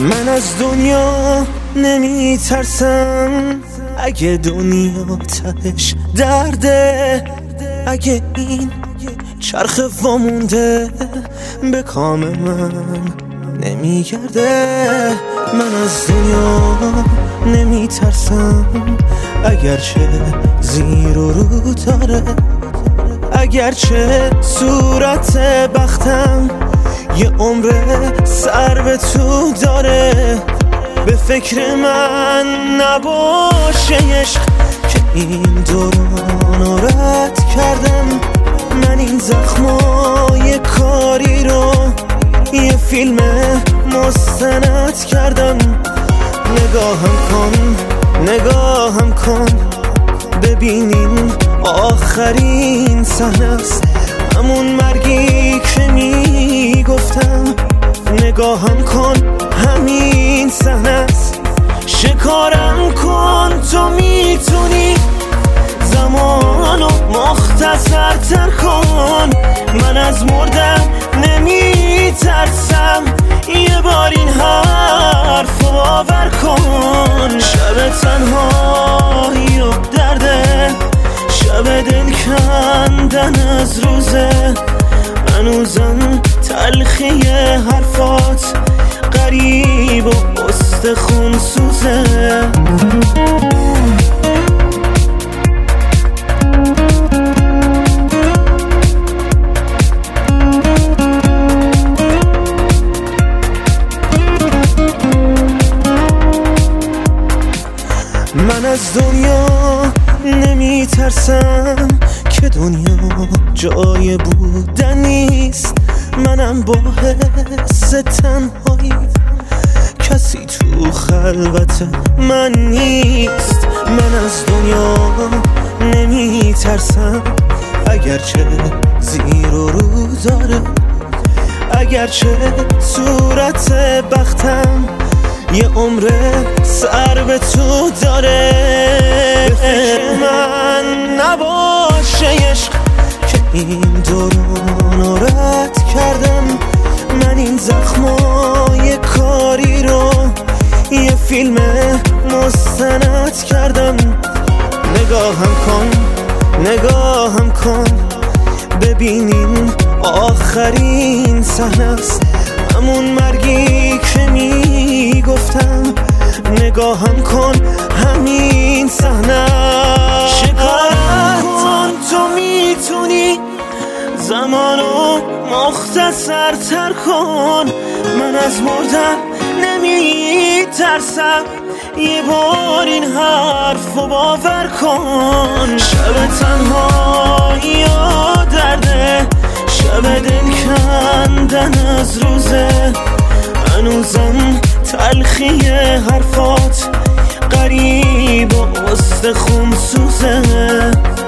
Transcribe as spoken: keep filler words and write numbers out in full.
من از دنیا نمی ترسم، اگه دنیا تهش درده، اگه این چرخ وامونده به کام من نمیگرده. من از دنیا نمی ترسم، اگرچه زیر و رو داره، اگرچه صورت بختم یه عمر سر به تو داره. به فکر من نباشه عشق که این دوران رد کردم. من این زخمای کاری رو یه فیلم مستند کردم. نگاهم کن نگاهم کن ببینین آخرین صحنه است، همون مرگی که میگفتم. نگاهم کن همین صحنه است، شکارم کن تو میتونی، زمانو مختصر تر کن. من از مردن نمیترسم، یه بار این حرف رو باور کن. شب تنهایی و درده، شب دل کندن از روزه، هنوزم تلخی حرفات غریب و استخون سوزه. من از دنیا نمی ترسم که دنیا جای بودن نیست. منم با حس تنهایی، کسی تو خلوت من نیست. من از دنیا نمی ترسم، اگرچه زیر و رو داره، اگرچه صورت بختم یه عمر سر به تو داره. به فکر من نباشه عشق که این دوران رد کردم. من این زخمای کاری رو یه فیلم مستند کردم. نگاهم کن نگاهم کن ببینین آخرین صحنه است، همون مرگی که میگفتم. نگاهم کن همین صحنه، شکارم کن تو میتونی، زمانو مختصر تر کن. من از مردن نمی ترسم، یه بار این حرف رو باور کن. شب تنهایی و درده، شب دل کندن از روزه، هنوزم تلخی حرفات غریب و استخون سوزه.